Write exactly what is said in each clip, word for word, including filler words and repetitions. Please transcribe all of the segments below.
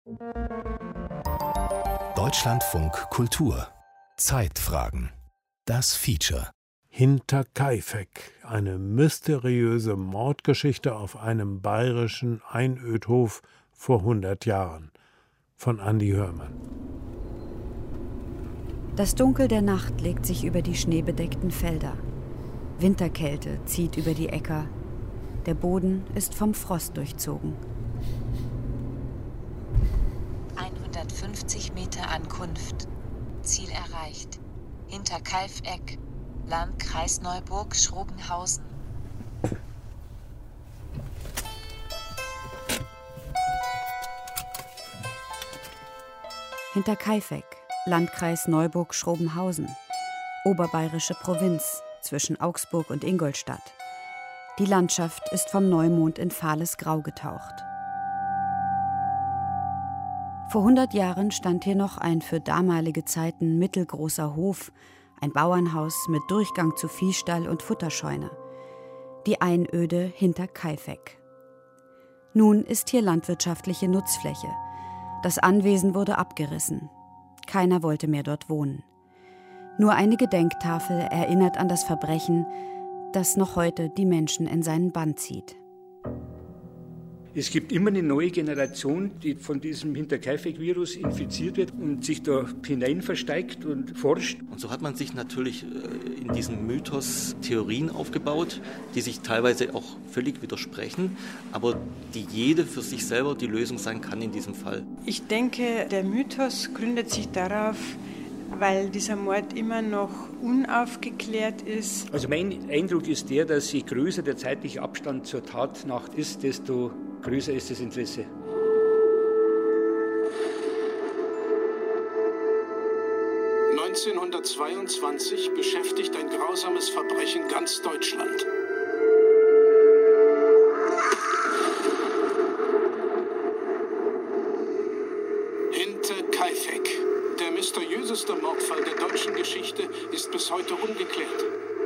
Deutschlandfunk Kultur. Zeitfragen. Das Feature. Hinterkaifeck, eine mysteriöse Mordgeschichte auf einem bayerischen Einödhof vor hundert Jahren. Von Andi Hörmann. Das Dunkel der Nacht legt sich über die schneebedeckten Felder. Winterkälte zieht über die Äcker. Der Boden ist vom Frost durchzogen. hundertfünfzig Meter Ankunft. Ziel erreicht. Hinterkaifeck, Landkreis Neuburg-Schrobenhausen. Hinterkaifeck, Landkreis Neuburg-Schrobenhausen, oberbayerische Provinz zwischen Augsburg und Ingolstadt. Die Landschaft ist vom Neumond in fahles Grau getaucht. Vor hundert Jahren stand hier noch ein für damalige Zeiten mittelgroßer Hof, ein Bauernhaus mit Durchgang zu Viehstall und Futterscheune. Die Einöde Hinterkaifeck. Nun ist hier landwirtschaftliche Nutzfläche. Das Anwesen wurde abgerissen. Keiner wollte mehr dort wohnen. Nur eine Gedenktafel erinnert an das Verbrechen, das noch heute die Menschen in seinen Bann zieht. Es gibt immer eine neue Generation, die von diesem Hinterkaifeck-Virus infiziert wird und sich da hinein versteigt und forscht. Und so hat man sich natürlich in diesem Mythos Theorien aufgebaut, die sich teilweise auch völlig widersprechen, aber die jede für sich selber die Lösung sein kann in diesem Fall. Ich denke, der Mythos gründet sich darauf, weil dieser Mord immer noch unaufgeklärt ist. Also mein Eindruck ist der, dass je größer der zeitliche Abstand zur Tatnacht ist, desto größer ist das Interesse. neunzehnhundertzweiundzwanzig beschäftigt ein grausames Verbrechen ganz Deutschland. Hinterkaifeck. Der mysteriöseste Mordfall der deutschen Geschichte ist bis heute ungeklärt.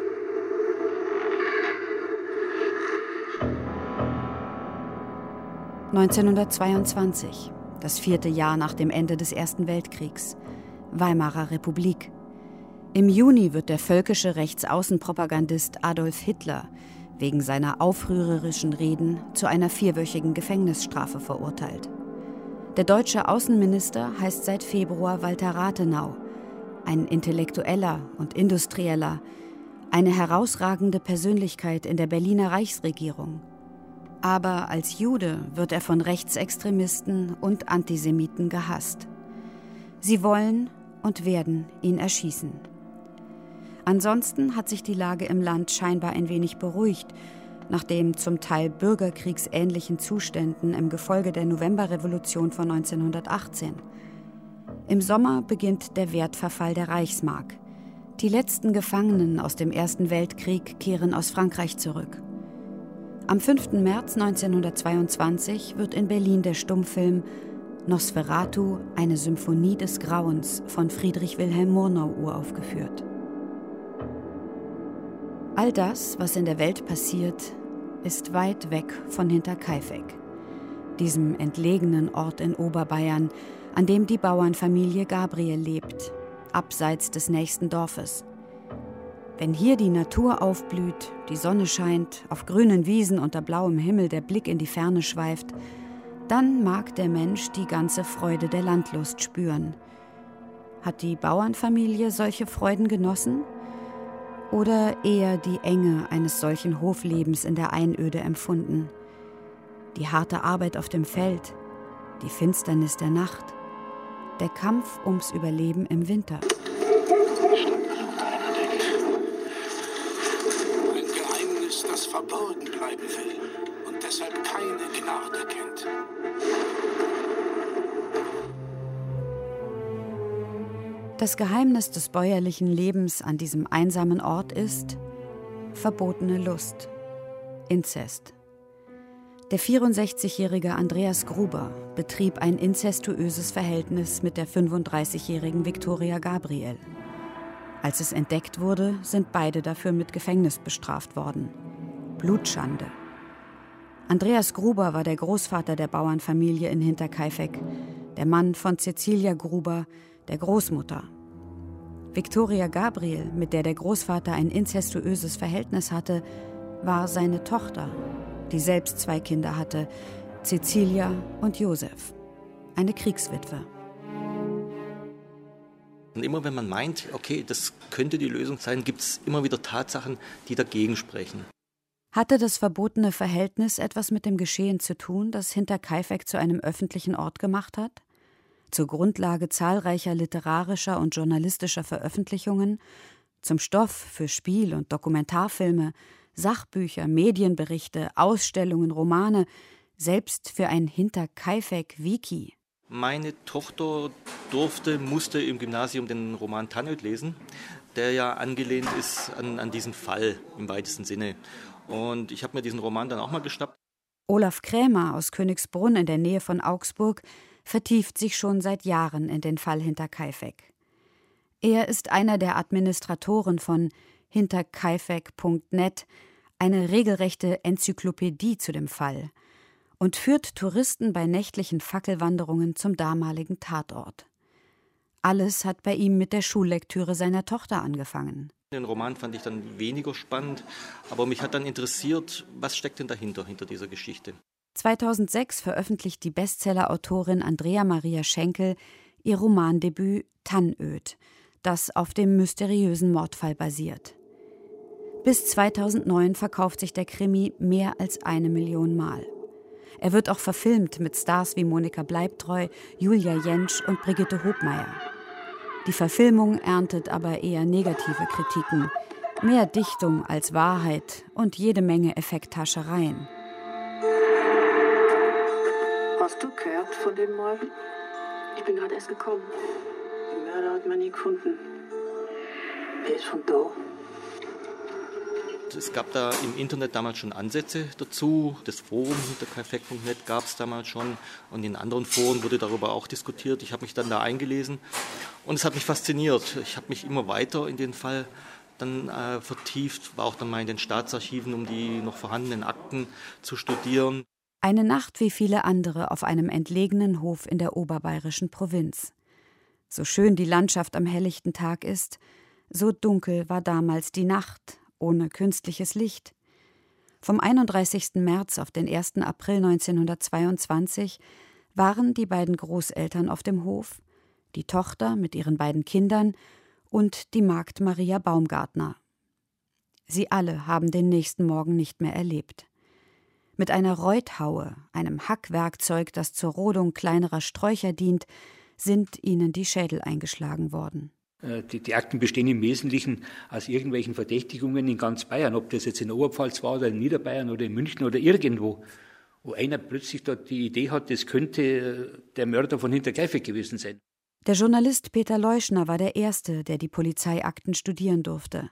neunzehnhundertzweiundzwanzig, das vierte Jahr nach dem Ende des Ersten Weltkriegs. Weimarer Republik. Im Juni wird der völkische Rechtsaußenpropagandist Adolf Hitler wegen seiner aufrührerischen Reden zu einer vierwöchigen Gefängnisstrafe verurteilt. Der deutsche Außenminister heißt seit Februar Walter Rathenau, ein Intellektueller und Industrieller, eine herausragende Persönlichkeit in der Berliner Reichsregierung. Aber als Jude wird er von Rechtsextremisten und Antisemiten gehasst. Sie wollen und werden ihn erschießen. Ansonsten hat sich die Lage im Land scheinbar ein wenig beruhigt, nach den zum Teil bürgerkriegsähnlichen Zuständen im Gefolge der Novemberrevolution von neunzehnhundertachtzehn. Im Sommer beginnt der Wertverfall der Reichsmark. Die letzten Gefangenen aus dem Ersten Weltkrieg kehren aus Frankreich zurück. Am fünften März neunzehnhundertzweiundzwanzig wird in Berlin der Stummfilm Nosferatu, eine Symphonie des Grauens von Friedrich Wilhelm Murnau uraufgeführt. All das, was in der Welt passiert, ist weit weg von Hinterkaifeck, diesem entlegenen Ort in Oberbayern, an dem die Bauernfamilie Gabriel lebt, abseits des nächsten Dorfes. Wenn hier die Natur aufblüht, die Sonne scheint, auf grünen Wiesen unter blauem Himmel der Blick in die Ferne schweift, dann mag der Mensch die ganze Freude der Landlust spüren. Hat die Bauernfamilie solche Freuden genossen? Oder eher die Enge eines solchen Hoflebens in der Einöde empfunden? Die harte Arbeit auf dem Feld, die Finsternis der Nacht, der Kampf ums Überleben im Winter. Ein Geheimnis, das verborgen bleiben will und deshalb keine Gnade kennt. Das Geheimnis des bäuerlichen Lebens an diesem einsamen Ort ist verbotene Lust, Inzest. Der vierundsechzigjährige Andreas Gruber betrieb ein inzestuöses Verhältnis mit der fünfunddreißigjährigen Viktoria Gabriel. Als es entdeckt wurde, sind beide dafür mit Gefängnis bestraft worden. Blutschande. Andreas Gruber war der Großvater der Bauernfamilie in Hinterkaifeck, der Mann von Cäzilia Gruber, der Großmutter. Viktoria Gabriel, mit der der Großvater ein inzestuöses Verhältnis hatte, war seine Tochter, die selbst zwei Kinder hatte, Cäzilia und Josef, eine Kriegswitwe. Und immer wenn man meint, okay, das könnte die Lösung sein, gibt es immer wieder Tatsachen, die dagegen sprechen. Hatte das verbotene Verhältnis etwas mit dem Geschehen zu tun, das Hinterkaifeck zu einem öffentlichen Ort gemacht hat? Zur Grundlage zahlreicher literarischer und journalistischer Veröffentlichungen, zum Stoff für Spiel- und Dokumentarfilme, Sachbücher, Medienberichte, Ausstellungen, Romane, selbst für ein Hinterkaifeck-Wiki. Meine Tochter durfte, musste im Gymnasium den Roman Tannöd lesen, der ja angelehnt ist an, an diesen Fall im weitesten Sinne. Und ich habe mir diesen Roman dann auch mal geschnappt. Olaf Krämer aus Königsbrunn in der Nähe von Augsburg vertieft sich schon seit Jahren in den Fall Hinterkaifeck. Er ist einer der Administratoren von hinterkaifeck punkt net, eine regelrechte Enzyklopädie zu dem Fall, und führt Touristen bei nächtlichen Fackelwanderungen zum damaligen Tatort. Alles hat bei ihm mit der Schullektüre seiner Tochter angefangen. Den Roman fand ich dann weniger spannend, aber mich hat dann interessiert, was steckt denn dahinter, hinter dieser Geschichte. zweitausendsechs veröffentlicht die Bestsellerautorin Andrea Maria Schenkel ihr Romandebüt Tannöd, das auf dem mysteriösen Mordfall basiert. Bis zweitausendneun verkauft sich der Krimi mehr als eine Million Mal. Er wird auch verfilmt mit Stars wie Monika Bleibtreu, Julia Jentsch und Brigitte Hobmeier. Die Verfilmung erntet aber eher negative Kritiken, mehr Dichtung als Wahrheit und jede Menge Effekthaschereien. Hast du gehört von dem Morgen? Ich bin gerade erst gekommen. Den Mörder hat man nie gefunden. Er ist von da. Es gab da im Internet damals schon Ansätze dazu. Das Forum hinterkaifeck punkt net gab es damals schon. Und in anderen Foren wurde darüber auch diskutiert. Ich habe mich dann da eingelesen. Und es hat mich fasziniert. Ich habe mich immer weiter in den Fall dann äh, vertieft. War auch dann mal in den Staatsarchiven, um die noch vorhandenen Akten zu studieren. Eine Nacht wie viele andere auf einem entlegenen Hof in der oberbayerischen Provinz. So schön die Landschaft am helllichten Tag ist, so dunkel war damals die Nacht, ohne künstliches Licht. Vom einunddreißigsten März auf den ersten April neunzehnhundertzweiundzwanzig waren die beiden Großeltern auf dem Hof, die Tochter mit ihren beiden Kindern und die Magd Maria Baumgartner. Sie alle haben den nächsten Morgen nicht mehr erlebt. Mit einer Reuthaue, einem Hackwerkzeug, das zur Rodung kleinerer Sträucher dient, sind ihnen die Schädel eingeschlagen worden. Die, die Akten bestehen im Wesentlichen aus irgendwelchen Verdächtigungen in ganz Bayern, ob das jetzt in Oberpfalz war oder in Niederbayern oder in München oder irgendwo, wo einer plötzlich dort die Idee hat, das könnte der Mörder von Hinterkaifeck gewesen sein. Der Journalist Peter Leuschner war der Erste, der die Polizeiakten studieren durfte.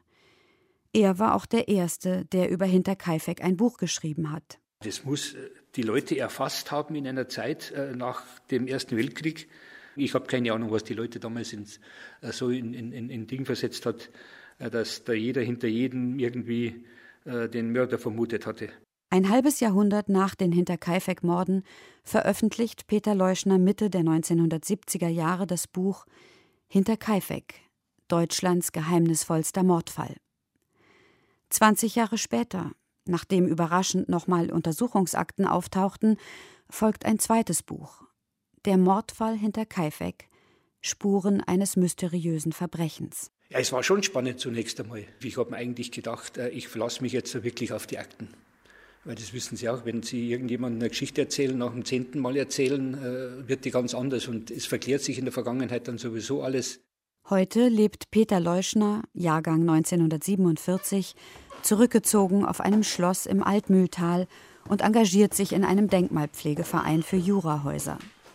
Er war auch der Erste, der über Hinterkaifeck ein Buch geschrieben hat. Das muss die Leute erfasst haben in einer Zeit nach dem Ersten Weltkrieg. Ich habe keine Ahnung, was die Leute damals ins, so in, in, in Ding versetzt hat, dass da jeder hinter jedem irgendwie äh, den Mörder vermutet hatte. Ein halbes Jahrhundert nach den Hinterkaifeck-Morden veröffentlicht Peter Leuschner Mitte der neunzehnhundertsiebziger Jahre das Buch Hinterkaifeck, Deutschlands geheimnisvollster Mordfall. zwanzig Jahre später, nachdem überraschend nochmal Untersuchungsakten auftauchten, folgt ein zweites Buch. Der Mordfall Hinterkaifeck, Spuren eines mysteriösen Verbrechens. Ja, es war schon spannend zunächst einmal. Ich habe mir eigentlich gedacht, ich verlasse mich jetzt wirklich auf die Akten. Weil das wissen Sie auch, wenn Sie irgendjemandem eine Geschichte erzählen, nach dem zehnten Mal erzählen, wird die ganz anders. Und es verklärt sich in der Vergangenheit dann sowieso alles. Heute lebt Peter Leuschner, Jahrgang neunzehnhundertsiebenundvierzig, zurückgezogen auf einem Schloss im Altmühltal und engagiert sich in einem Denkmalpflegeverein für Jurahäuser.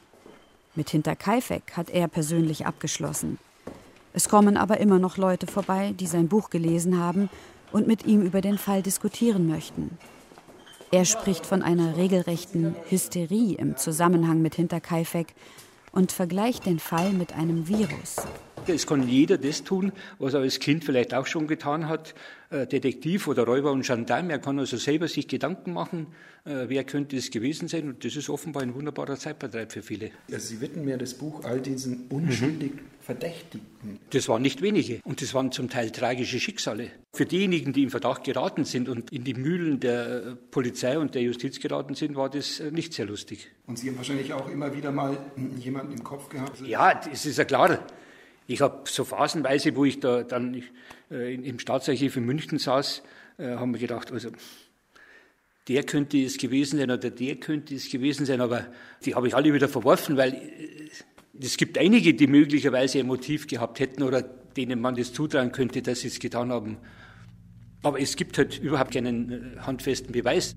Mit Hinterkaifeck hat er persönlich abgeschlossen. Es kommen aber immer noch Leute vorbei, die sein Buch gelesen haben und mit ihm über den Fall diskutieren möchten. Er spricht von einer regelrechten Hysterie im Zusammenhang mit Hinterkaifeck und vergleicht den Fall mit einem Virus. Charakter. Es kann jeder das tun, was er als Kind vielleicht auch schon getan hat. Detektiv oder Räuber und Gendarm. Er kann also selber sich Gedanken machen, wer könnte es gewesen sein. Und das ist offenbar ein wunderbarer Zeitvertreib für viele. Also Sie widmen mir das Buch all diesen unschuldig mhm. Verdächtigen. Das waren nicht wenige. Und das waren zum Teil tragische Schicksale. Für diejenigen, die in Verdacht geraten sind und in die Mühlen der Polizei und der Justiz geraten sind, war das nicht sehr lustig. Und Sie haben wahrscheinlich auch immer wieder mal jemanden im Kopf gehabt? Ja, das ist ja klar. Ich habe so phasenweise, wo ich da dann äh, im Staatsarchiv in München saß, äh, haben wir gedacht, also der könnte es gewesen sein oder der könnte es gewesen sein, aber die habe ich alle wieder verworfen, weil äh, es gibt einige, die möglicherweise ein Motiv gehabt hätten oder denen man das zutrauen könnte, dass sie es getan haben. Aber es gibt halt überhaupt keinen äh, handfesten Beweis.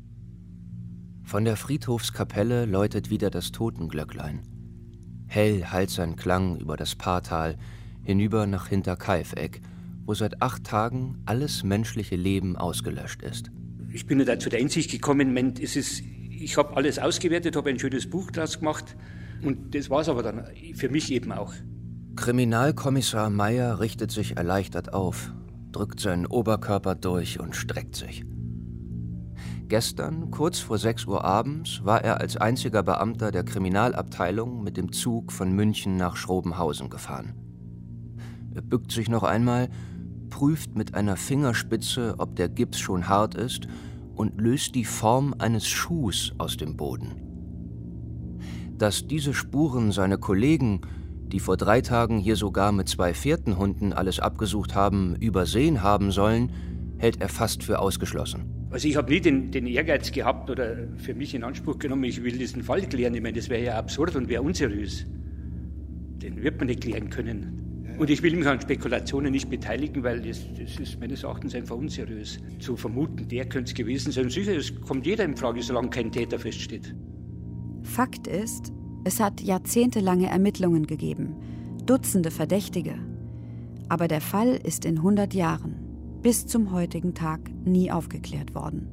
Von der Friedhofskapelle läutet wieder das Totenglöcklein. Hell hallt sein Klang über das Paartal hinüber nach Hinterkaifeck, wo seit acht Tagen alles menschliche Leben ausgelöscht ist. Ich bin da zu der Einsicht gekommen, es ist, ich habe alles ausgewertet, habe ein schönes Buch draus gemacht und das war es aber dann für mich eben auch. Kriminalkommissar Meyer richtet sich erleichtert auf, drückt seinen Oberkörper durch und streckt sich. Gestern, kurz vor sechs Uhr abends, war er als einziger Beamter der Kriminalabteilung mit dem Zug von München nach Schrobenhausen gefahren. Er bückt sich noch einmal, prüft mit einer Fingerspitze, ob der Gips schon hart ist, und löst die Form eines Schuhs aus dem Boden. Dass diese Spuren seine Kollegen, die vor drei Tagen hier sogar mit zwei Fährtenhunden alles abgesucht haben, übersehen haben sollen, hält er fast für ausgeschlossen. Also ich habe nie den, den Ehrgeiz gehabt oder für mich in Anspruch genommen, ich will diesen Fall klären. Ich meine, das wäre ja absurd und wäre unseriös. Den wird man nicht klären können. Und ich will mich an Spekulationen nicht beteiligen, weil das, das ist meines Erachtens einfach unseriös. Zu vermuten, der könnte es gewesen sein. Sicher, es kommt jeder in Frage, solange kein Täter feststeht. Fakt ist, es hat jahrzehntelange Ermittlungen gegeben, Dutzende Verdächtige. Aber der Fall ist in hundert Jahren bis zum heutigen Tag nie aufgeklärt worden.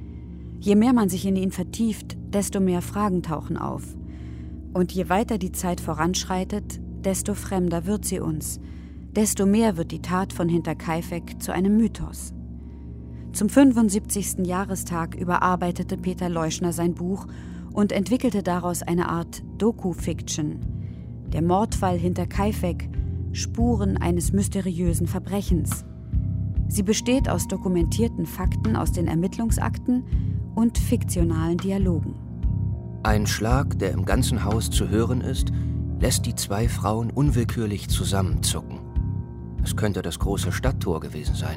Je mehr man sich in ihn vertieft, desto mehr Fragen tauchen auf. Und je weiter die Zeit voranschreitet, desto fremder wird sie uns, desto mehr wird die Tat von Hinterkaifeck zu einem Mythos. Zum fünfundsiebzigsten Jahrestag überarbeitete Peter Leuschner sein Buch und entwickelte daraus eine Art Doku-Fiction. Der Mordfall Hinterkaifeck, Spuren eines mysteriösen Verbrechens. Sie besteht aus dokumentierten Fakten aus den Ermittlungsakten und fiktionalen Dialogen. Ein Schlag, der im ganzen Haus zu hören ist, lässt die zwei Frauen unwillkürlich zusammenzucken. Es könnte das große Stadttor gewesen sein.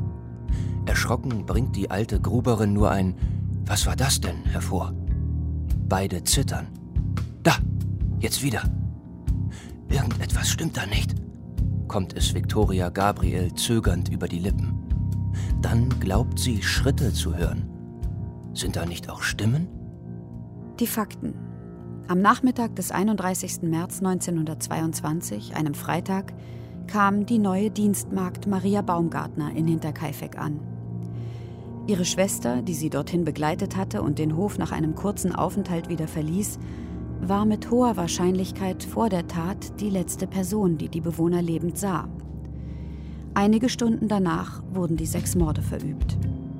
Erschrocken bringt die alte Gruberin nur ein »Was war das denn?« hervor. Beide zittern. »Da, jetzt wieder. Irgendetwas stimmt da nicht«, kommt es Viktoria Gabriel zögernd über die Lippen. Dann glaubt sie, Schritte zu hören. Sind da nicht auch Stimmen? Die Fakten. Am Nachmittag des einunddreißigsten März neunzehnhundertzweiundzwanzig, einem Freitag, kam die neue Dienstmagd Maria Baumgartner in Hinterkaifeck an. Ihre Schwester, die sie dorthin begleitet hatte und den Hof nach einem kurzen Aufenthalt wieder verließ, war mit hoher Wahrscheinlichkeit vor der Tat die letzte Person, die die Bewohner lebend sah. Einige Stunden danach wurden die sechs Morde verübt.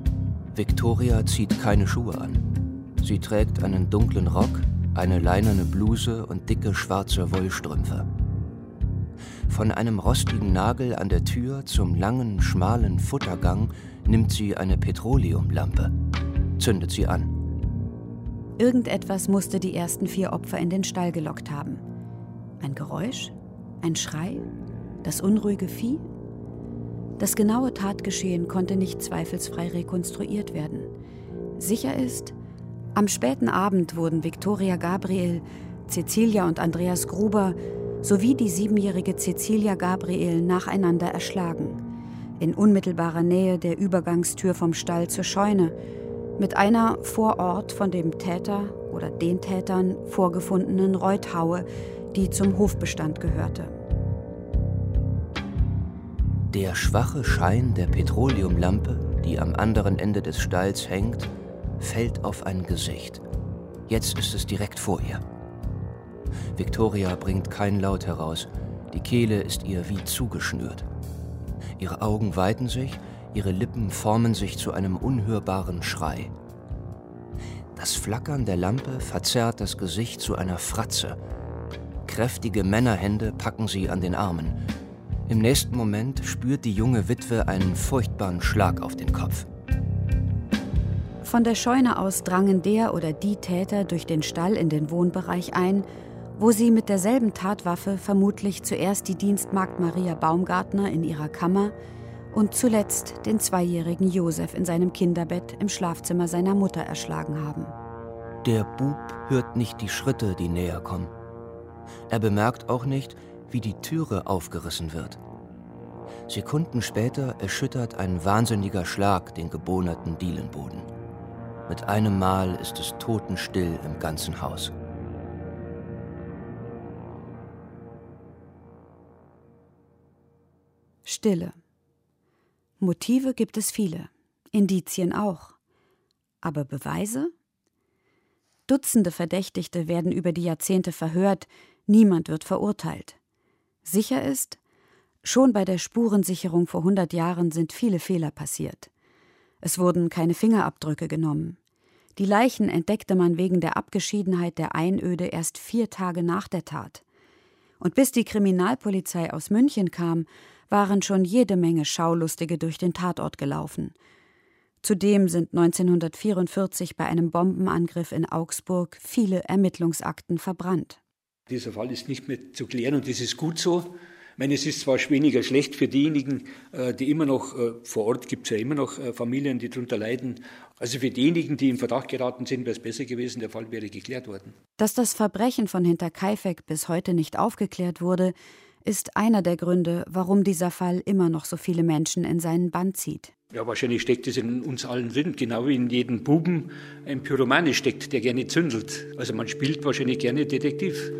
Viktoria zieht keine Schuhe an. Sie trägt einen dunklen Rock, eine leinerne Bluse und dicke schwarze Wollstrümpfe. Von einem rostigen Nagel an der Tür zum langen, schmalen Futtergang nimmt sie eine Petroleumlampe, zündet sie an. Irgendetwas musste die ersten vier Opfer in den Stall gelockt haben. Ein Geräusch? Ein Schrei? Das unruhige Vieh? Das genaue Tatgeschehen konnte nicht zweifelsfrei rekonstruiert werden. Sicher ist, am späten Abend wurden Viktoria Gabriel, Cäcilia und Andreas Gruber sowie die siebenjährige Cäcilia Gabriel nacheinander erschlagen, in unmittelbarer Nähe der Übergangstür vom Stall zur Scheune, mit einer vor Ort von dem Täter oder den Tätern vorgefundenen Reuthaue, die zum Hofbestand gehörte. Der schwache Schein der Petroleumlampe, die am anderen Ende des Stalls hängt, fällt auf ein Gesicht. Jetzt ist es direkt vor ihr. Viktoria bringt keinen Laut heraus, Die Kehle ist ihr wie zugeschnürt. Ihre Augen weiten sich, ihre Lippen formen sich zu einem unhörbaren Schrei. Das Flackern der Lampe verzerrt das Gesicht zu einer Fratze. Kräftige Männerhände packen sie an den Armen. Im nächsten Moment spürt die junge Witwe einen furchtbaren Schlag auf den Kopf. Von der Scheune aus drangen der oder die Täter durch den Stall in den Wohnbereich ein, wo sie mit derselben Tatwaffe vermutlich zuerst die Dienstmagd Maria Baumgartner in ihrer Kammer und zuletzt den zweijährigen Josef in seinem Kinderbett im Schlafzimmer seiner Mutter erschlagen haben. Der Bub hört nicht die Schritte, die näher kommen. Er bemerkt auch nicht, wie die Türe aufgerissen wird. Sekunden später erschüttert ein wahnsinniger Schlag den gebohnerten Dielenboden. Mit einem Mal ist es totenstill im ganzen Haus. Stille. Motive gibt es viele, Indizien auch. Aber Beweise? Dutzende Verdächtigte werden über die Jahrzehnte verhört, niemand wird verurteilt. Sicher ist, schon bei der Spurensicherung vor hundert Jahren sind viele Fehler passiert. Es wurden keine Fingerabdrücke genommen. Die Leichen entdeckte man wegen der Abgeschiedenheit der Einöde erst vier Tage nach der Tat. Und bis die Kriminalpolizei aus München kam, waren schon jede Menge Schaulustige durch den Tatort gelaufen. Zudem sind neunzehnhundertvierundvierzig bei einem Bombenangriff in Augsburg viele Ermittlungsakten verbrannt. Dieser Fall ist nicht mehr zu klären und das ist gut so. Ich meine, es ist zwar weniger schlecht für diejenigen, die immer noch, vor Ort gibt es ja immer noch Familien, die darunter leiden. Also für diejenigen, die im Verdacht geraten sind, wäre es besser gewesen, der Fall wäre geklärt worden. Dass das Verbrechen von Hinterkaifeck bis heute nicht aufgeklärt wurde, ist einer der Gründe, warum dieser Fall immer noch so viele Menschen in seinen Bann zieht. Ja, wahrscheinlich steckt es in uns allen drin, genau wie in jedem Buben ein Pyromane steckt, der gerne zündelt. Also man spielt wahrscheinlich gerne Detektiv.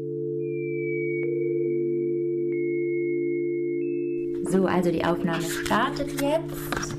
So, also die Aufnahme startet jetzt.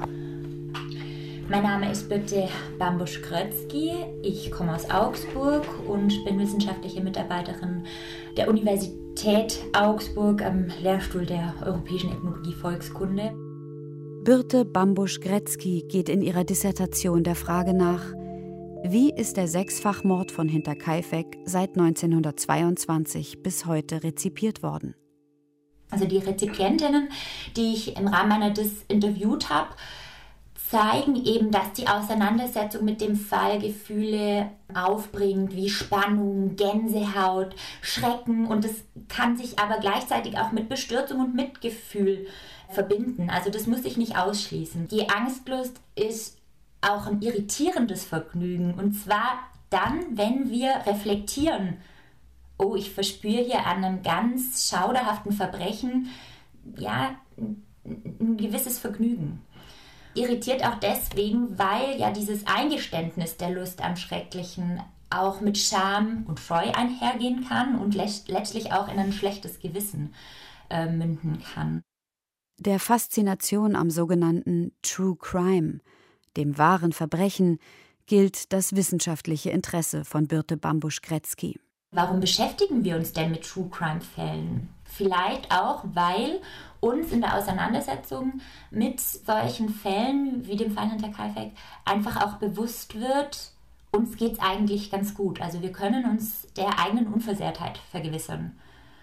Mein Name ist Birte Bambusch-Grötzky. Ich komme aus Augsburg und bin wissenschaftliche Mitarbeiterin der Universität Augsburg am Lehrstuhl der Europäischen Ethnologie Volkskunde. Birte Bambusch-Grötzky geht in ihrer Dissertation der Frage nach, wie ist der Sechsfachmord von Hinterkaifeck seit neunzehnhundertzweiundzwanzig bis heute rezipiert worden? Also die Rezipientinnen, die ich im Rahmen meiner Dis interviewt habe, zeigen eben, dass die Auseinandersetzung mit dem Fall Gefühle aufbringt, wie Spannung, Gänsehaut, Schrecken, und das kann sich aber gleichzeitig auch mit Bestürzung und Mitgefühl verbinden. Also das muss ich nicht ausschließen. Die Angstlust ist auch ein irritierendes Vergnügen, und zwar dann, wenn wir reflektieren. Oh, ich verspüre hier an einem ganz schauderhaften Verbrechen, ja, ein gewisses Vergnügen. Irritiert auch deswegen, weil ja dieses Eingeständnis der Lust am Schrecklichen auch mit Scham und Scheu einhergehen kann und letztlich auch in ein schlechtes Gewissen äh, münden kann. Der Faszination am sogenannten True Crime, dem wahren Verbrechen, gilt das wissenschaftliche Interesse von Birte Bambusch-Grötzky. Warum beschäftigen wir uns denn mit True Crime Fällen? Vielleicht auch, weil uns in der Auseinandersetzung mit solchen Fällen wie dem Fall Hinterkaifeck einfach auch bewusst wird, uns geht es eigentlich ganz gut. Also wir können uns der eigenen Unversehrtheit vergewissern.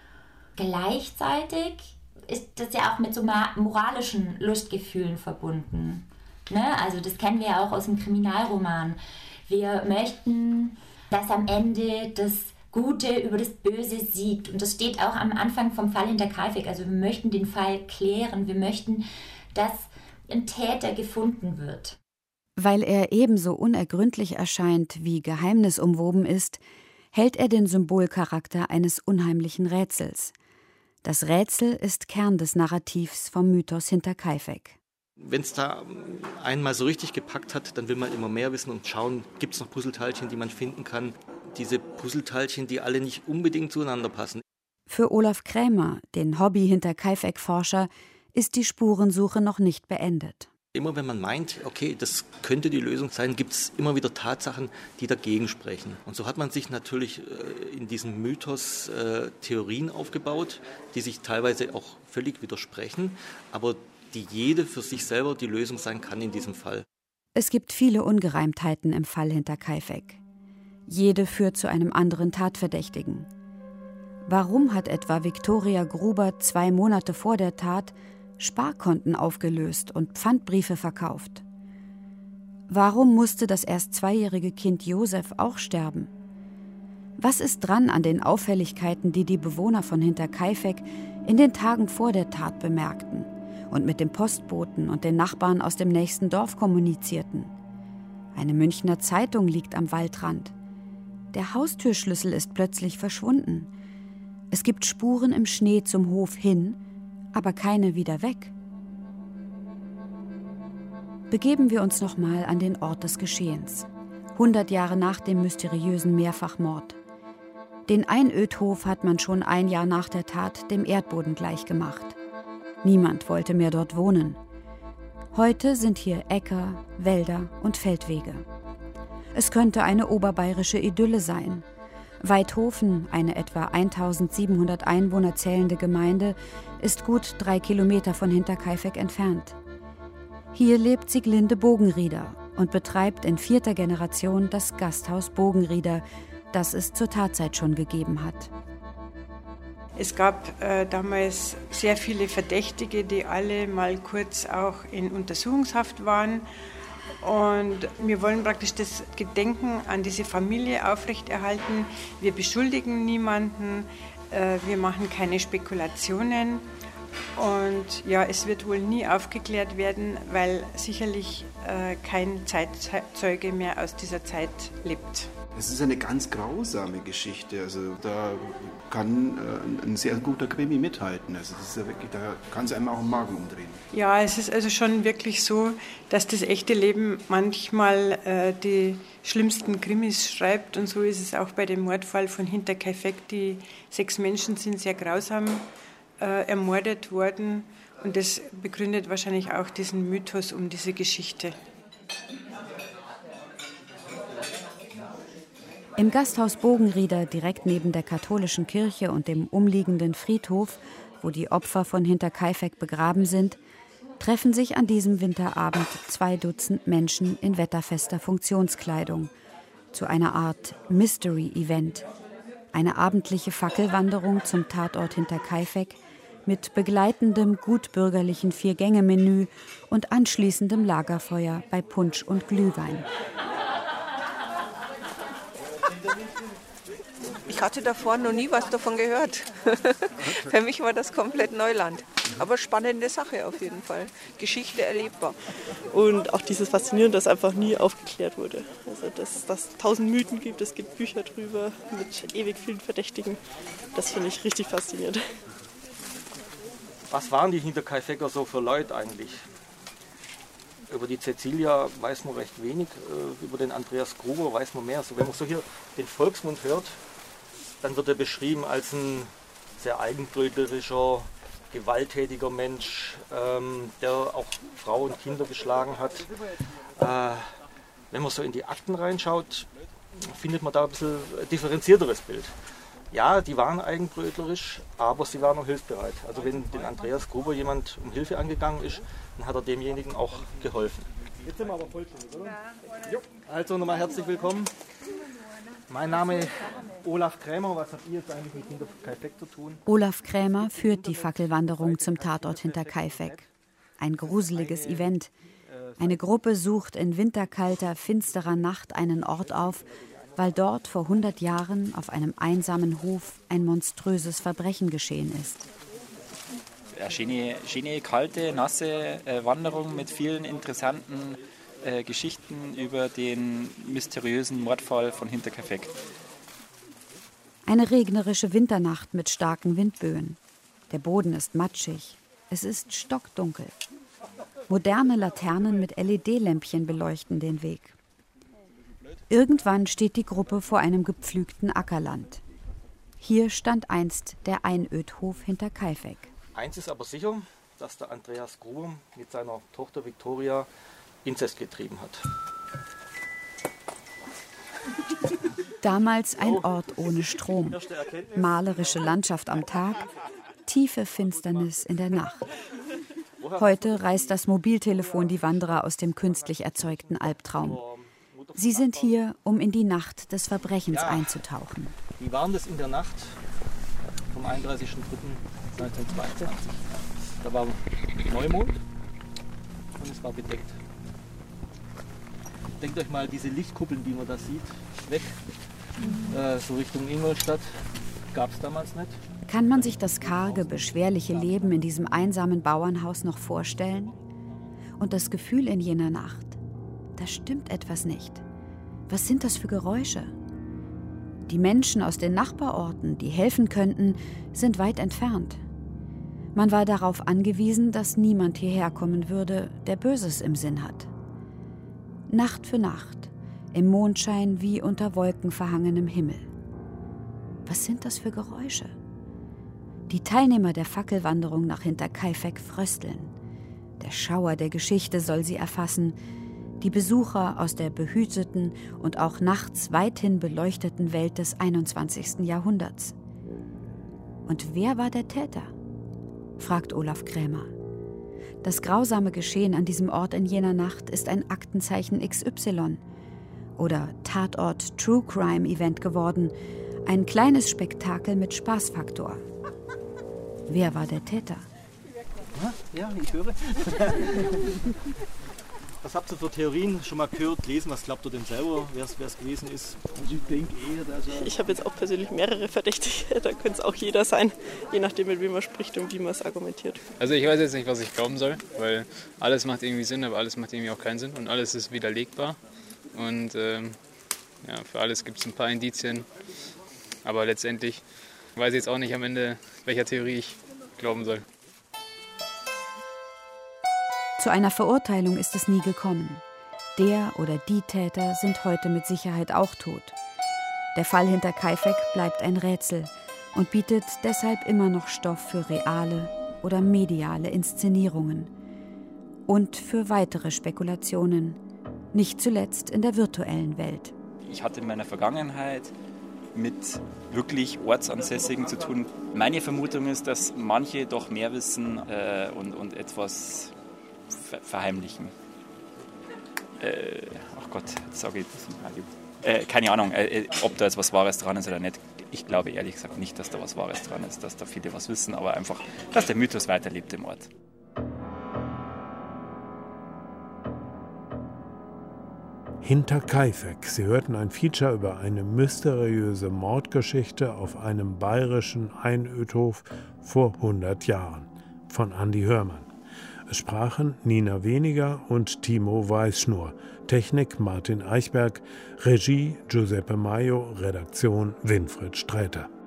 Gleichzeitig ist das ja auch mit so moralischen Lustgefühlen verbunden. Ne? Also das kennen wir ja auch aus dem Kriminalroman. Wir möchten, dass am Ende das Gute über das Böse siegt. Und das steht auch am Anfang vom Fall Hinterkaifeck. Also wir möchten den Fall klären. Wir möchten, dass ein Täter gefunden wird. Weil er ebenso unergründlich erscheint wie geheimnisumwoben ist, hält er den Symbolcharakter eines unheimlichen Rätsels. Das Rätsel ist Kern des Narrativs vom Mythos Hinterkaifeck. Wenn es da einmal so richtig gepackt hat, dann will man immer mehr wissen und schauen, gibt es noch Puzzleteilchen, die man finden kann. Diese Puzzleteilchen, die alle nicht unbedingt zueinander passen. Für Olaf Krämer, den Hobby-Hinterkaifeck-Forscher, ist die Spurensuche noch nicht beendet. Immer wenn man meint, okay, das könnte die Lösung sein, gibt es immer wieder Tatsachen, die dagegen sprechen. Und so hat man sich natürlich in diesem Mythos äh, Theorien aufgebaut, die sich teilweise auch völlig widersprechen, aber die jede für sich selber die Lösung sein kann in diesem Fall. Es gibt viele Ungereimtheiten im Fall Hinterkaifeck. Jede führt zu einem anderen Tatverdächtigen. Warum hat etwa Viktoria Gruber zwei Monate vor der Tat Sparkonten aufgelöst und Pfandbriefe verkauft? Warum musste das erst zweijährige Kind Josef auch sterben? Was ist dran an den Auffälligkeiten, die die Bewohner von Hinterkaifeck in den Tagen vor der Tat bemerkten und mit dem Postboten und den Nachbarn aus dem nächsten Dorf kommunizierten? Eine Münchner Zeitung liegt am Waldrand. Der Haustürschlüssel ist plötzlich verschwunden. Es gibt Spuren im Schnee zum Hof hin, aber keine wieder weg. Begeben wir uns nochmal an den Ort des Geschehens, hundert Jahre nach dem mysteriösen Mehrfachmord. Den Einödhof hat man schon ein Jahr nach der Tat dem Erdboden gleichgemacht. Niemand wollte mehr dort wohnen. Heute sind hier Äcker, Wälder und Feldwege. Es könnte eine oberbayerische Idylle sein. Weidhofen, eine etwa eintausendsiebenhundert Einwohner zählende Gemeinde, ist gut drei Kilometer von Hinterkaifeck entfernt. Hier lebt Sieglinde Bogenrieder und betreibt in vierter Generation das Gasthaus Bogenrieder, das es zur Tatzeit schon gegeben hat. Es gab äh, damals sehr viele Verdächtige, die alle mal kurz auch in Untersuchungshaft waren. Und wir wollen praktisch das Gedenken an diese Familie aufrechterhalten. Wir beschuldigen niemanden, äh, wir machen keine Spekulationen. Und ja, es wird wohl nie aufgeklärt werden, weil sicherlich äh, kein Zeitzeuge mehr aus dieser Zeit lebt. Es ist eine ganz grausame Geschichte. Also da kann äh, ein sehr guter Krimi mithalten. Also das ist ja wirklich, da kann es einem auch im Magen umdrehen. Ja, es ist also schon wirklich so, dass das echte Leben manchmal äh, die schlimmsten Krimis schreibt. Und so ist es auch bei dem Mordfall von Hinterkaifeck. Die sechs Menschen sind sehr grausam äh, ermordet worden. Und das begründet wahrscheinlich auch diesen Mythos um diese Geschichte. Im Gasthaus Bogenrieder, direkt neben der katholischen Kirche und dem umliegenden Friedhof, wo die Opfer von Hinterkaifeck begraben sind, treffen sich an diesem Winterabend zwei Dutzend Menschen in wetterfester Funktionskleidung zu einer Art Mystery-Event. Eine abendliche Fackelwanderung zum Tatort Hinterkaifeck mit begleitendem gutbürgerlichen Vier-Gänge-Menü und anschließendem Lagerfeuer bei Punsch und Glühwein. Ich hatte davor noch nie was davon gehört. Für mich war das komplett Neuland. Aber spannende Sache auf jeden Fall. Geschichte erlebbar. Und auch dieses Faszinierende, dass einfach nie aufgeklärt wurde. Also dass es tausend Mythen gibt, es gibt Bücher drüber mit ewig vielen Verdächtigen. Das finde ich richtig faszinierend. Was waren die Hinterkaifecker so für Leute eigentlich? Über die Cäcilia weiß man recht wenig, über den Andreas Gruber weiß man mehr. Also wenn man so hier den Volksmund hört, dann wird er beschrieben als ein sehr eigenbrötlerischer, gewalttätiger Mensch, ähm, der auch Frau und Kinder geschlagen hat. Äh, wenn man so in die Akten reinschaut, findet man da ein bisschen differenzierteres Bild. Ja, die waren eigenbrötlerisch, aber sie waren auch hilfsbereit. Also wenn den Andreas Gruber jemand um Hilfe angegangen ist, dann hat er demjenigen auch geholfen. Jetzt sind wir aber vollständig, oder? Ja. Also nochmal herzlich willkommen. Mein Name ist Olaf Krämer. Was habt ihr jetzt eigentlich mit Hinterkaifeck zu tun? Olaf Krämer führt die Fackelwanderung zum Tatort Hinterkaifeck. Ein gruseliges Event. Eine Gruppe sucht in winterkalter, finsterer Nacht einen Ort auf, weil dort vor hundert Jahren auf einem einsamen Hof ein monströses Verbrechen geschehen ist. Eine schöne, schöne kalte, nasse äh, Wanderung mit vielen interessanten äh, Geschichten über den mysteriösen Mordfall von Hinterkaifeck. Eine regnerische Winternacht mit starken Windböen. Der Boden ist matschig. Es ist stockdunkel. Moderne Laternen mit L E D-Lämpchen beleuchten den Weg. Irgendwann steht die Gruppe vor einem gepflügten Ackerland. Hier stand einst der Einödhof Hinterkaifeck. Eins ist aber sicher, dass der Andreas Gruber mit seiner Tochter Viktoria Inzest getrieben hat. Damals ein Ort ohne Strom, malerische Landschaft am Tag, tiefe Finsternis in der Nacht. Heute reißt das Mobiltelefon die Wanderer aus dem künstlich erzeugten Albtraum. Sie sind hier, um in die Nacht des Verbrechens ja. einzutauchen. Wie war das in der Nacht vom einunddreißigsten dritten neunzehnhundertzweiundzwanzig? Da war Neumond und es war bedeckt. Denkt euch mal, diese Lichtkuppeln, die man da sieht, weg, äh, so Richtung Ingolstadt, gab es damals nicht. Kann man sich das karge, beschwerliche Leben in diesem einsamen Bauernhaus noch vorstellen? Und das Gefühl in jener Nacht, da stimmt etwas nicht. Was sind das für Geräusche? Die Menschen aus den Nachbarorten, die helfen könnten, sind weit entfernt. Man war darauf angewiesen, dass niemand hierher kommen würde, der Böses im Sinn hat. Nacht für Nacht, im Mondschein wie unter wolkenverhangenem Himmel. Was sind das für Geräusche? Die Teilnehmer der Fackelwanderung nach Hinterkaifeck frösteln. Der Schauer der Geschichte soll sie erfassen. Die Besucher aus der behüteten und auch nachts weithin beleuchteten Welt des einundzwanzigsten Jahrhunderts. Und wer war der Täter? Fragt Olaf Krämer. Das grausame Geschehen an diesem Ort in jener Nacht ist ein Aktenzeichen X Y oder Tatort True Crime Event geworden. Ein kleines Spektakel mit Spaßfaktor. Wer war der Täter? Ja, ich höre. Was habt ihr für Theorien schon mal gehört, lesen? Was glaubt ihr denn selber, wer es gewesen ist? Also ich denke eher, dass er... Ich habe jetzt auch persönlich mehrere Verdächtige. Da könnte es auch jeder sein, je nachdem, mit wem man spricht und wie man es argumentiert. Also ich weiß jetzt nicht, was ich glauben soll, weil alles macht irgendwie Sinn, aber alles macht irgendwie auch keinen Sinn und alles ist widerlegbar. Und ähm, ja, für alles gibt es ein paar Indizien. Aber letztendlich weiß ich jetzt auch nicht am Ende, welcher Theorie ich glauben soll. Zu einer Verurteilung ist es nie gekommen. Der oder die Täter sind heute mit Sicherheit auch tot. Der Fall Hinterkaifeck bleibt ein Rätsel und bietet deshalb immer noch Stoff für reale oder mediale Inszenierungen. Und für weitere Spekulationen, nicht zuletzt in der virtuellen Welt. Ich hatte in meiner Vergangenheit mit wirklich Ortsansässigen zu tun. Meine Vermutung ist, dass manche doch mehr wissen äh, und, und etwas ver- verheimlichen. Äh, ach Gott, jetzt sage ich das. Äh, keine Ahnung, äh, ob da jetzt was Wahres dran ist oder nicht. Ich glaube ehrlich gesagt nicht, dass da was Wahres dran ist, dass da viele was wissen, aber einfach, dass der Mythos weiterlebt im Ort. Hinterkaifeck. Sie hörten ein Feature über eine mysteriöse Mordgeschichte auf einem bayerischen Einödhof vor hundert Jahren von Andi Hörmann. Es sprachen Nina Weniger und Timo Weißschnur. Technik Martin Eichberg, Regie Giuseppe Maio, Redaktion Winfried Sträter.